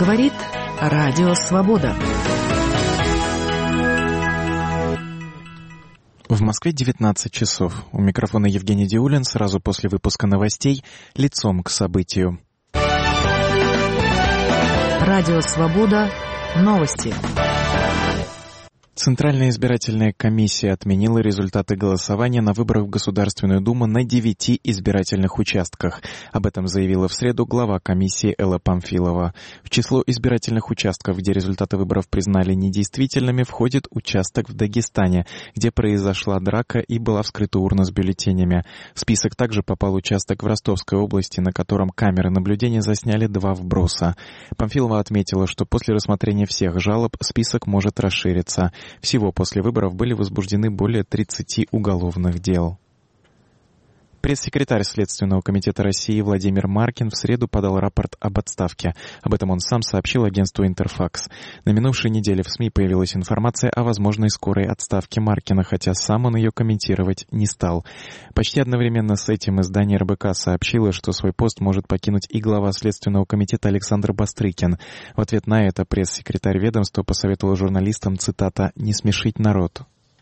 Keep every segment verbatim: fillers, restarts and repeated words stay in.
Говорит Радио Свобода. В Москве девятнадцать часов. У микрофона Евгений Диулин. Сразу после выпуска новостей лицом к событию. Радио Свобода. Новости. Центральная избирательная комиссия отменила результаты голосования на выборах в Государственную Думу на девяти избирательных участках. Об этом заявила в среду глава комиссии Элла Памфилова. В число избирательных участков, где результаты выборов признали недействительными, входит участок в Дагестане, где произошла драка и была вскрыта урна с бюллетенями. В список также попал участок в Ростовской области, на котором камеры наблюдения засняли два вброса. Памфилова отметила, что после рассмотрения всех жалоб список может расшириться. Всего после выборов были возбуждены более тридцати уголовных дел. Пресс-секретарь Следственного комитета России Владимир Маркин в среду подал рапорт об отставке. Об этом он сам сообщил агентству «Интерфакс». На минувшей неделе в СМИ появилась информация о возможной скорой отставке Маркина, хотя сам он ее комментировать не стал. Почти одновременно с этим издание эр бэ ка сообщило, что свой пост может покинуть и глава Следственного комитета Александр Бастрыкин. В ответ на это пресс-секретарь ведомства посоветовал журналистам, цитата, «не смешить народ».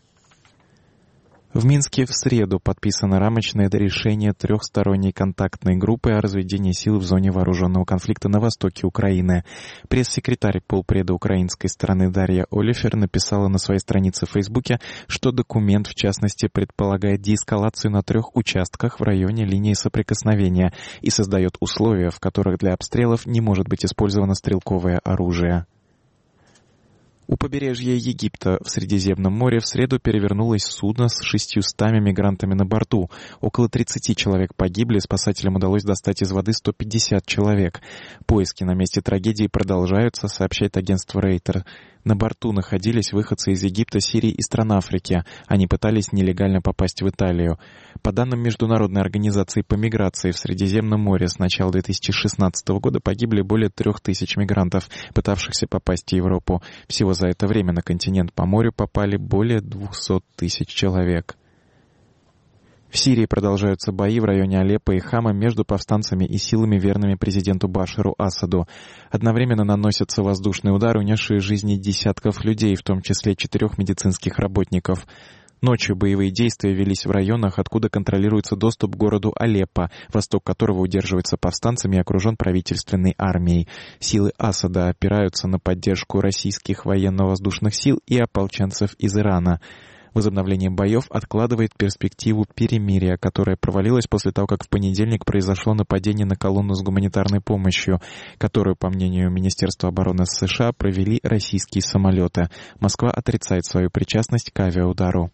В Минске в среду подписано рамочное решение трехсторонней контактной группы о разведении сил в зоне вооруженного конфликта на востоке Украины. Пресс-секретарь полпреда украинской стороны Дарья Олифер написала на своей странице в Фейсбуке, что документ, в частности, предполагает деэскалацию на трех участках в районе линии соприкосновения и создает условия, в которых для обстрелов не может быть использовано стрелковое оружие. У побережья Египта в Средиземном море в среду перевернулось судно с шестьюстами мигрантами на борту. Около тридцати человек погибли, спасателям удалось достать из воды сто пятьдесят человек. Поиски на месте трагедии продолжаются, сообщает агентство Рейтер. На борту находились выходцы из Египта, Сирии и стран Африки. Они пытались нелегально попасть в Италию. По данным Международной организации по миграции, в Средиземном море с начала две тысячи шестнадцатого года погибли более трех тысяч мигрантов, пытавшихся попасть в Европу. Всего за это время на континент по морю попали более двухсот тысяч человек. В Сирии продолжаются бои в районе Алеппо и Хама между повстанцами и силами, верными президенту Башару Асаду. Одновременно наносятся воздушные удары, унесшие жизни десятков людей, в том числе четырех медицинских работников. Ночью боевые действия велись в районах, откуда контролируется доступ к городу Алеппо, восток которого удерживается повстанцами и окружен правительственной армией. Силы Асада опираются на поддержку российских военно-воздушных сил и ополченцев из Ирана. Возобновление боев откладывает перспективу перемирия, которое провалилось после того, как в понедельник произошло нападение на колонну с гуманитарной помощью, которую, по мнению Министерства обороны США, провели российские самолеты. Москва отрицает свою причастность к авиаудару.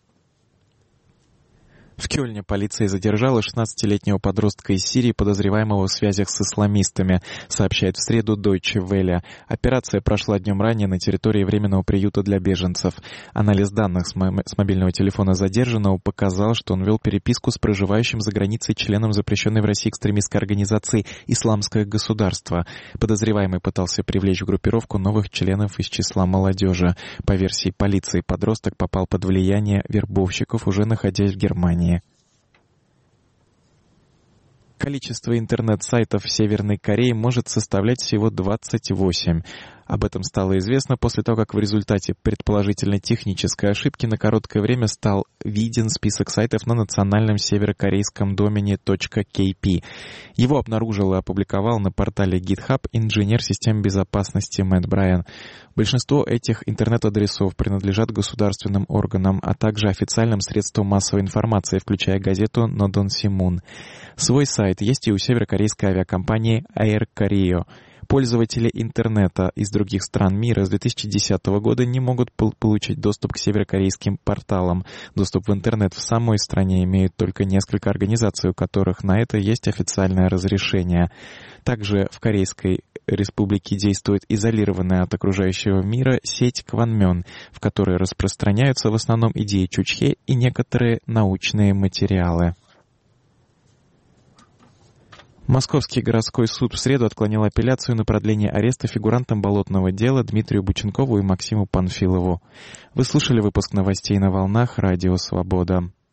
В Кёльне полиция задержала шестнадцатилетнего подростка из Сирии, подозреваемого в связях с исламистами, сообщает в среду Deutsche Welle. Операция прошла днем ранее на территории временного приюта для беженцев. Анализ данных с мобильного телефона задержанного показал, что он вел переписку с проживающим за границей членом запрещенной в России экстремистской организации «Исламское государство». Подозреваемый пытался привлечь в группировку новых членов из числа молодежи. По версии полиции, подросток попал под влияние вербовщиков, уже находясь в Германии. Количество интернет-сайтов в Северной Корее может составлять всего двадцать восемь. Об этом стало известно после того, как в результате предположительно технической ошибки на короткое время стал виден список сайтов на национальном северокорейском домене .kp. Его обнаружил и опубликовал на портале GitHub инженер систем безопасности Мэтт Брайан. Большинство этих интернет-адресов принадлежат государственным органам, а также официальным средствам массовой информации, включая газету Нодон Симун. Свой сайт есть и у северокорейской авиакомпании Air Koryo. Пользователи интернета из других стран мира с две тысячи десятого года не могут получить доступ к северокорейским порталам. Доступ в интернет в самой стране имеют только несколько организаций, у которых на это есть официальное разрешение. Также в Корейской Республике действует изолированная от окружающего мира сеть Кванмён, в которой распространяются в основном идеи Чучхе и некоторые научные материалы. Московский городской суд в среду отклонил апелляцию на продление ареста фигурантам болотного дела Дмитрию Бученкову и Максиму Панфилову. Вы слушали выпуск новостей на волнах Радио Свобода.